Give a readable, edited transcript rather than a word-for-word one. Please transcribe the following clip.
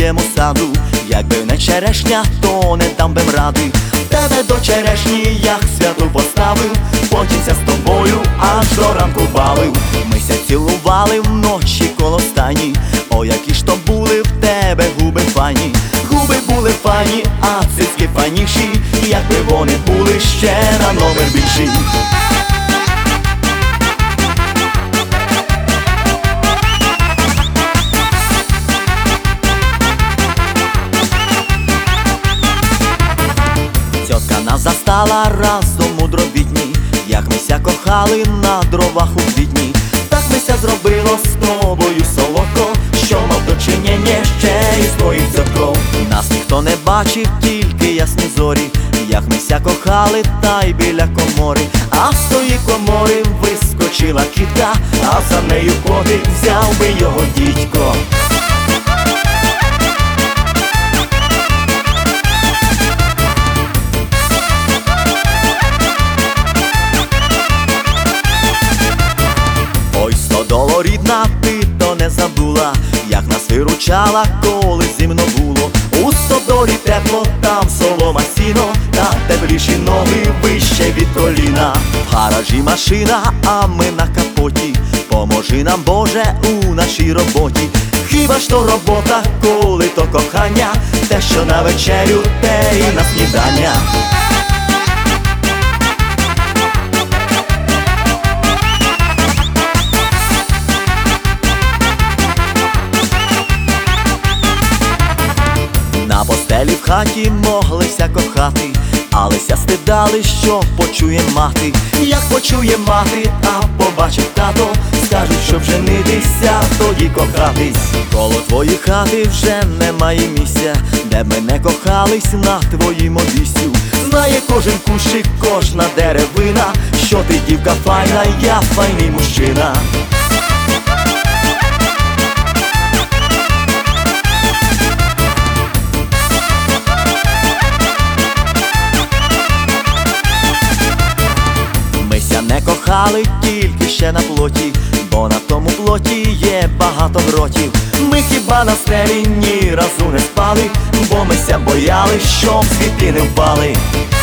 твоєму саду. Якби не черешня, то не дам би ради. Тебе до черешні я святу поставив, потімся з тобою аж до ранку бавив. Мися цілували вночі коло стайні, о, які ж то були в тебе губи файні. Губи були файні, а цицьки файніші, якби вони були ще на номер більші. Тьотка нас застала разом у дробітні, як мися кохали на дровах у квітні. Так мися зробило з тобою солодко, що мав дочинення ще із твоїм цьотком. Нас ніхто не бачив, тільки ясні зорі, як мися кохали та й біля комори. А з тої комори вискочила кітка, а за нею котик, взяв би його дідько. Ой, стодоло рідна, ти то не забула, як нас виручала, коли зимно було. У стодолі тепло, там солома сіно, та тепліші ноги вище від коліна. В гаражі машина, а ми на капоті, поможи нам, Боже, у нашій роботі. Хіба ж то робота, коли то кохання, те, що на вечерю, те і на снідання. На постелі в хаті моглися кохати, алеся стидали, що почує мати. Як почує мати, а побачить тато, скажуть, щоб женитися, тоді кохатись. Коло твої хати вже немає місця, де б ми не кохались на твоїм обійстю. Знає кожен кущик, кожна деревина, що ти дівка файна, я файний мужчина. Не кохали тільки ще на плоті, бо на тому плоті є багато гротів. Ми хіба на стелі ні разу не спали, бо мися бояли, щоб з хити не впали.